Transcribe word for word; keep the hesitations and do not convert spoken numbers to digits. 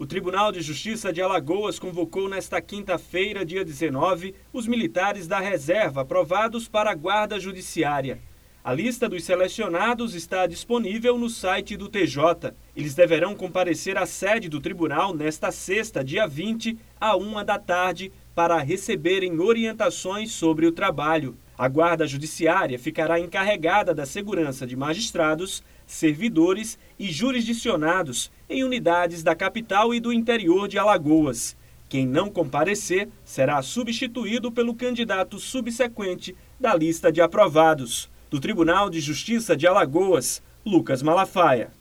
O Tribunal de Justiça de Alagoas convocou nesta quinta-feira, dia dezenove, os militares da reserva aprovados para a Guarda Judiciária. A lista dos selecionados está disponível no site do T J. Eles deverão comparecer à sede do tribunal nesta sexta, dia vinte, à uma da tarde, para receberem orientações sobre o trabalho. A Guarda Judiciária ficará encarregada da segurança de magistrados, servidores e jurisdicionados em unidades da capital e do interior de Alagoas. Quem não comparecer será substituído pelo candidato subsequente da lista de aprovados. Do Tribunal de Justiça de Alagoas, Lucas Malafaia.